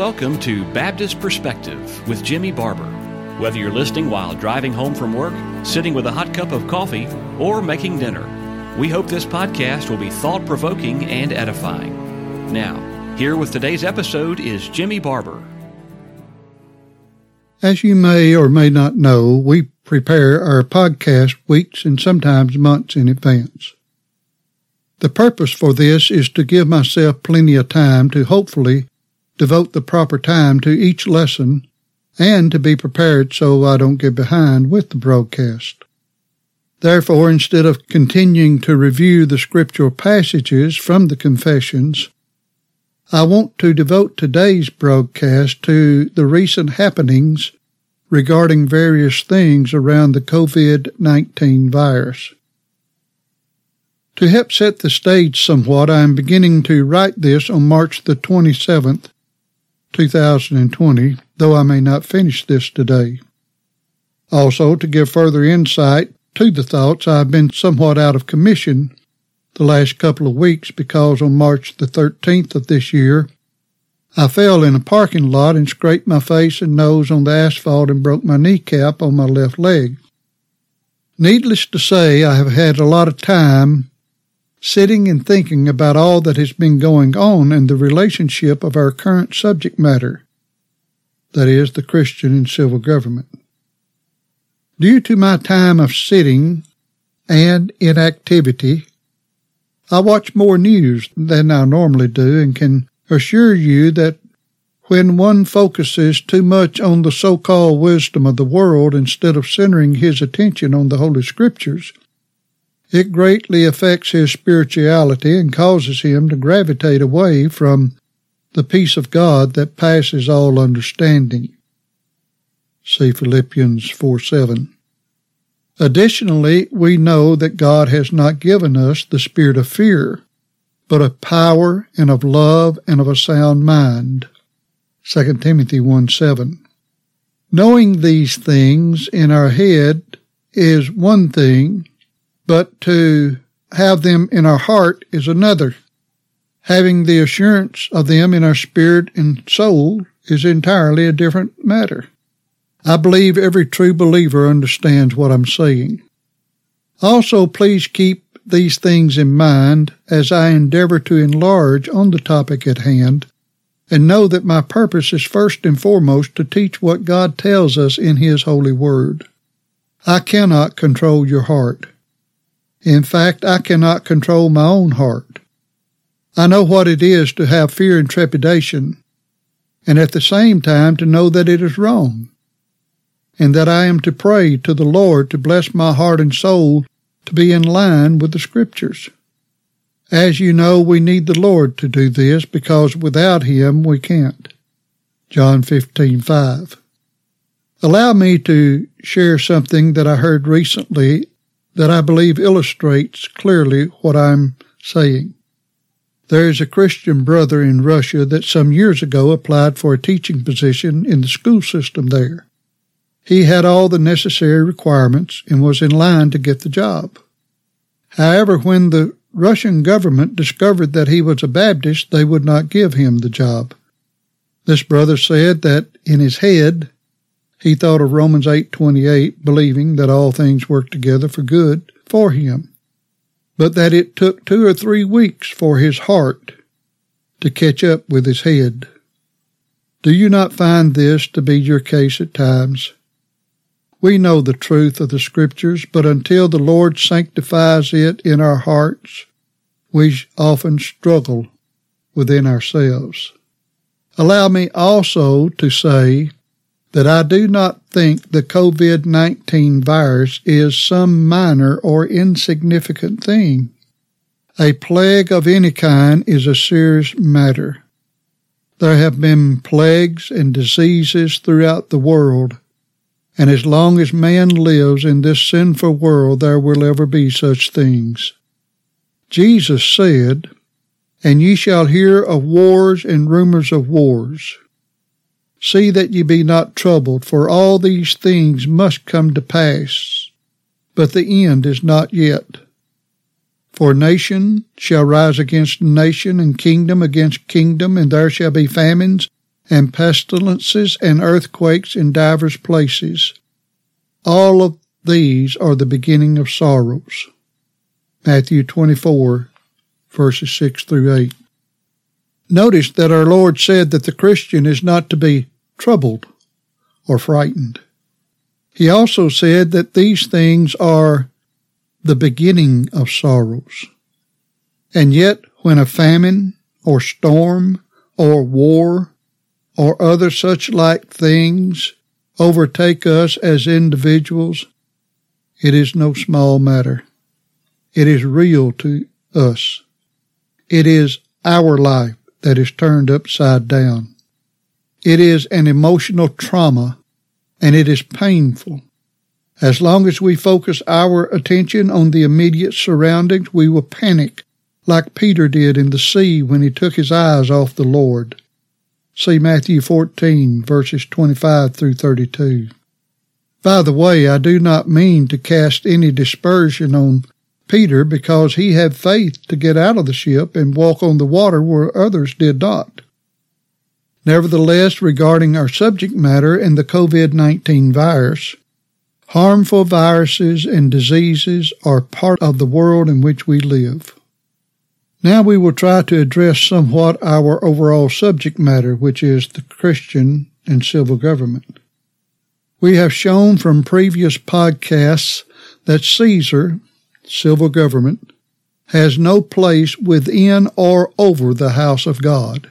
welcome to Baptist Perspective with Jimmy Barber. Whether you're listening while driving home from work, sitting with a hot cup of coffee, or making dinner, we hope this podcast will be thought-provoking and edifying. Now, here with today's episode is Jimmy Barber. As you may or may not know, we prepare our podcast weeks and sometimes months in advance. The purpose for this is to give myself plenty of time to hopefully devote the proper time to each lesson and to be prepared so I don't get behind with the broadcast. Therefore, instead of continuing to review the scriptural passages from the Confessions, I want to devote today's broadcast to the recent happenings regarding various things around the COVID-19 virus. To help set the stage somewhat, I am beginning to write this on March the 27th, 2020, though I may not finish this today. Also, to give further insight to the thoughts, I have been somewhat out of commission the last couple of weeks because on March the 13th of this year, I fell in a parking lot and scraped my face and nose on the asphalt and broke my kneecap on my left leg. Needless to say, I have had a lot of time sitting and thinking about all that has been going on in the relationship of our current subject matter, that is, the Christian and civil government. Due to my time of sitting and inactivity, I watch more news than I normally do and can assure you that when one focuses too much on the so-called wisdom of the world instead of centering his attention on the Holy Scriptures, it greatly affects his spirituality and causes him to gravitate away from the peace of God that passes all understanding. See Philippians 4:7. Additionally, we know that God has not given us the spirit of fear, but of power and of love and of a sound mind. 2 Timothy 1:7. Knowing these things in our head is one thing, but to have them in our heart is another. Having the assurance of them in our spirit and soul is entirely a different matter. I believe every true believer understands what I'm saying. Also, please keep these things in mind as I endeavor to enlarge on the topic at hand, and know that my purpose is first and foremost to teach what God tells us in His holy word. I cannot control your heart. In fact, I cannot control my own heart. I know what it is to have fear and trepidation, and at the same time to know that it is wrong, and that I am to pray to the Lord to bless my heart and soul to be in line with the Scriptures. As you know, we need the Lord to do this because without Him we can't. John 15:5. Allow me to share something that I heard recently that I believe illustrates clearly what I'm saying. There is a Christian brother in Russia that some years ago applied for a teaching position in the school system there. He had all the necessary requirements and was in line to get the job. However, when the Russian government discovered that he was a Baptist, they would not give him the job. This brother said that in his head, he thought of Romans 8:28, believing that all things work together for good for him, but that it took 2 or 3 weeks for his heart to catch up with his head. Do you not find this to be your case at times? We know the truth of the Scriptures, but until the Lord sanctifies it in our hearts, we often struggle within ourselves. Allow me also to say that I do not think the COVID-19 virus is some minor or insignificant thing. A plague of any kind is a serious matter. There have been plagues and diseases throughout the world, and as long as man lives in this sinful world, there will ever be such things. Jesus said, "And ye shall hear of wars and rumors of wars. See that ye be not troubled, for all these things must come to pass, but the end is not yet. For nation shall rise against nation, and kingdom against kingdom, and there shall be famines and pestilences and earthquakes in divers places. All of these are the beginning of sorrows. Matthew 24, verses 6 through 8. Notice that our Lord said that the Christian is not to be troubled or frightened. He also said that these things are the beginning of sorrows. And yet, when a famine or storm or war or other such like things overtake us as individuals, it is no small matter. It is real to us. It is our life that is turned upside down. It is an emotional trauma, and it is painful. As long as we focus our attention on the immediate surroundings, we will panic like Peter did in the sea when he took his eyes off the Lord. See Matthew 14, verses 25 through 32. By the way, I do not mean to cast any dispersion on Peter because he had faith to get out of the ship and walk on the water where others did not. Nevertheless, regarding our subject matter and the COVID-19 virus, harmful viruses and diseases are part of the world in which we live. Now we will try to address somewhat our overall subject matter, which is the Christian and civil government. We have shown from previous podcasts that Caesar, civil government, has no place within or over the house of God.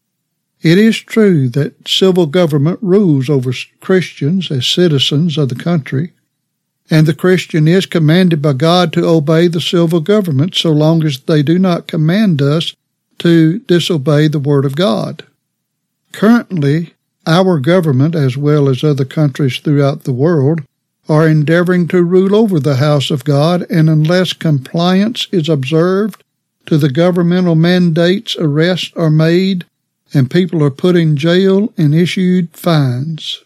It is true that civil government rules over Christians as citizens of the country, and the Christian is commanded by God to obey the civil government so long as they do not command us to disobey the Word of God. Currently, our government, as well as other countries throughout the world, are endeavoring to rule over the house of God, and unless compliance is observed to the governmental mandates, arrests are made, and people are put in jail and issued fines.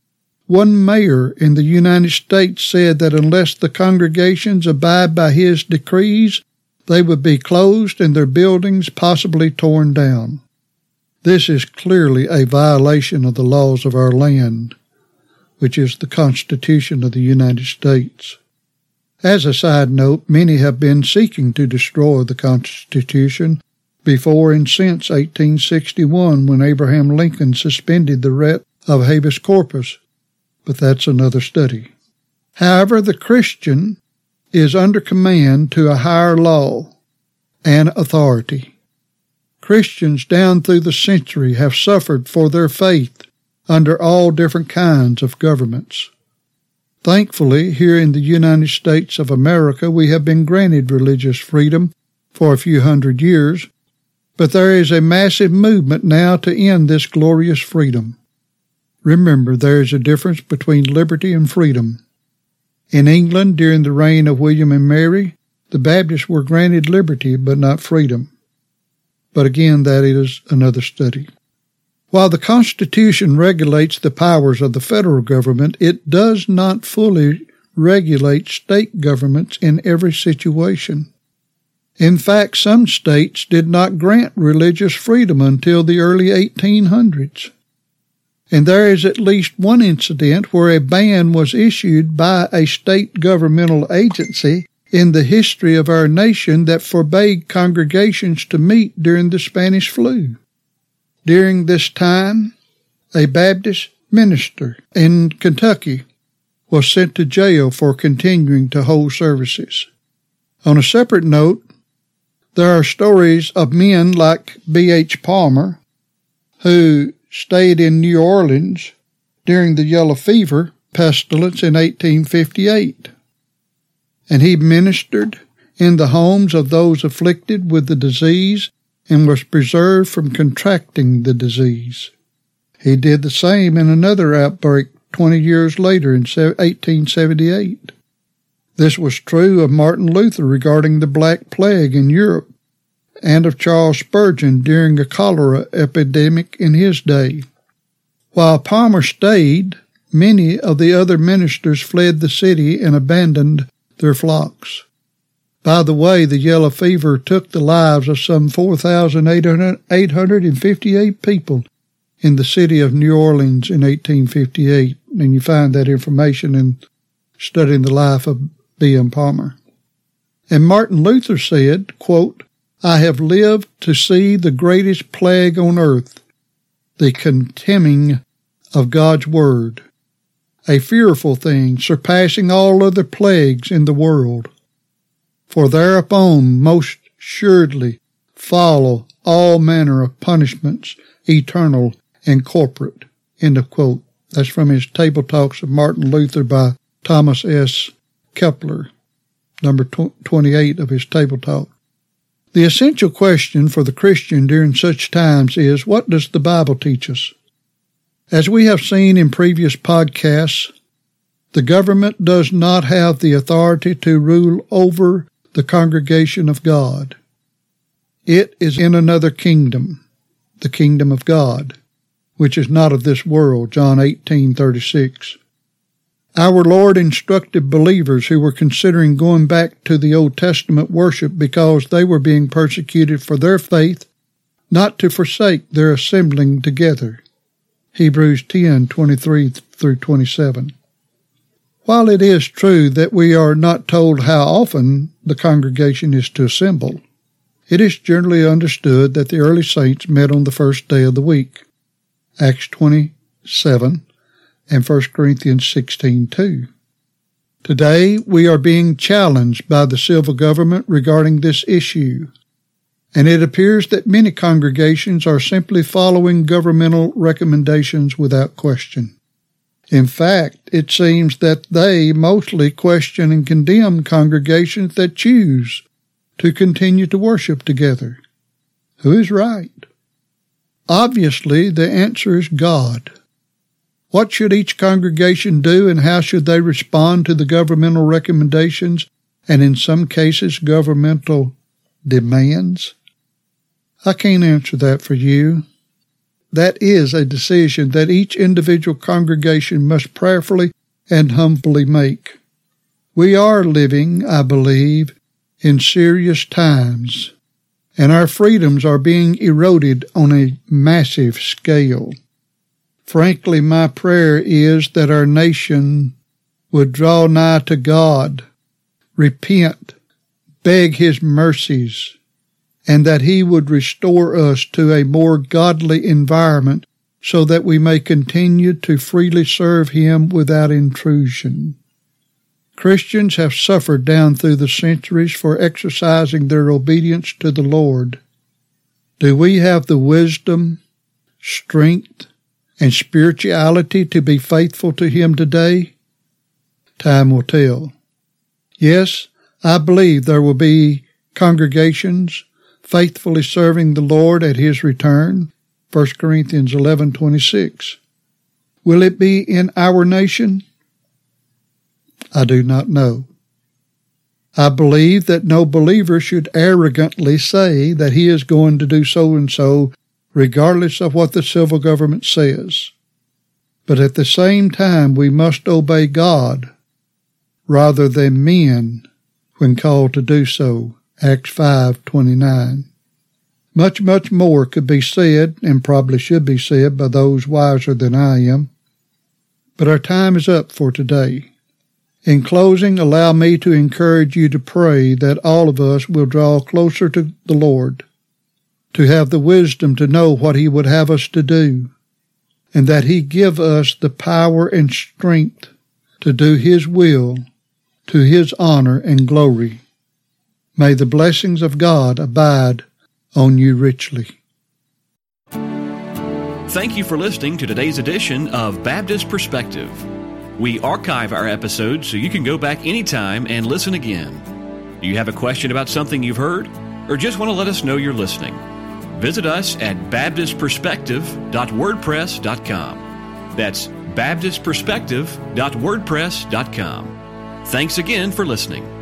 One mayor in the United States said that unless the congregations abide by his decrees, they would be closed and their buildings possibly torn down. This is clearly a violation of the laws of our land, which is the Constitution of the United States. As a side note, many have been seeking to destroy the Constitution before and since 1861, when Abraham Lincoln suspended the writ of habeas corpus, but that's another study. However, the Christian is under command to a higher law and authority. Christians down through the century have suffered for their faith under all different kinds of governments. Thankfully, here in the United States of America, we have been granted religious freedom for a few hundred years, but there is a massive movement now to end this glorious freedom. Remember, there is a difference between liberty and freedom. In England, during the reign of William and Mary, the Baptists were granted liberty but not freedom. But again, that is another study. While the Constitution regulates the powers of the federal government, it does not fully regulate state governments in every situation. In fact, some states did not grant religious freedom until the early 1800s. And there is at least one incident where a ban was issued by a state governmental agency in the history of our nation that forbade congregations to meet during the Spanish flu. During this time, a Baptist minister in Kentucky was sent to jail for continuing to hold services. On a separate note, there are stories of men like B.H. Palmer, who stayed in New Orleans during the yellow fever pestilence in 1858. And he ministered in the homes of those afflicted with the disease and was preserved from contracting the disease. He did the same in another outbreak 20 years later in 1878. This was true of Martin Luther regarding the Black Plague in Europe, and of Charles Spurgeon during a cholera epidemic in his day. While Palmer stayed, many of the other ministers fled the city and abandoned their flocks. By the way, the yellow fever took the lives of some 4,858 people in the city of New Orleans in 1858, and you find that information in studying the life of B.M. Palmer. And Martin Luther said, quote, "I have lived to see the greatest plague on earth, the contemning of God's word, a fearful thing, surpassing all other plagues in the world. For thereupon most assuredly follow all manner of punishments, eternal and corporate." End of quote. That's from his Table Talks of Martin Luther by Thomas S. Kepler, number 28 of his Table Talk. The essential question for the Christian during such times is, what does the Bible teach us? As we have seen in previous podcasts, the government does not have the authority to rule over the congregation of God. It is in another kingdom, the kingdom of God, which is not of this world, John 18:36. Our Lord instructed believers who were considering going back to the Old Testament worship because they were being persecuted for their faith, not to forsake their assembling together. Hebrews 10:23-27. While it is true that we are not told how often the congregation is to assemble, it is generally understood that the early saints met on the first day of the week, Acts 27 and 1 Corinthians 16:2. Today we are being challenged by the civil government regarding this issue, and it appears that many congregations are simply following governmental recommendations without question. In fact, it seems that they mostly question and condemn congregations that choose to continue to worship together. Who is right? Obviously, the answer is God. What should each congregation do, and how should they respond to the governmental recommendations and, in some cases, governmental demands? I can't answer that for you. That is a decision that each individual congregation must prayerfully and humbly make. We are living, I believe, in serious times, and our freedoms are being eroded on a massive scale. Frankly, my prayer is that our nation would draw nigh to God, repent, beg His mercies, and that He would restore us to a more godly environment so that we may continue to freely serve Him without intrusion. Christians have suffered down through the centuries for exercising their obedience to the Lord. Do we have the wisdom, strength, and spirituality to be faithful to Him today? Time will tell. Yes, I believe there will be congregations faithfully serving the Lord at His return, 1 Corinthians 11:26. Will it be in our nation? I do not know. I believe that no believer should arrogantly say that he is going to do so and so, regardless of what the civil government says. But at the same time, we must obey God rather than men when called to do so. Acts 5:29. Much more could be said, and probably should be said by those wiser than I am. But our time is up for today. In closing, allow me to encourage you to pray that all of us will draw closer to the Lord, to have the wisdom to know what He would have us to do, and that He give us the power and strength to do His will, to His honor and glory. May the blessings of God abide on you richly. Thank you for listening to today's edition of Baptist Perspective. We archive our episodes so you can go back anytime and listen again. Do you have a question about something you've heard, or just want to let us know you're listening? Visit us at baptistperspective.wordpress.com. That's baptistperspective.wordpress.com. Thanks again for listening.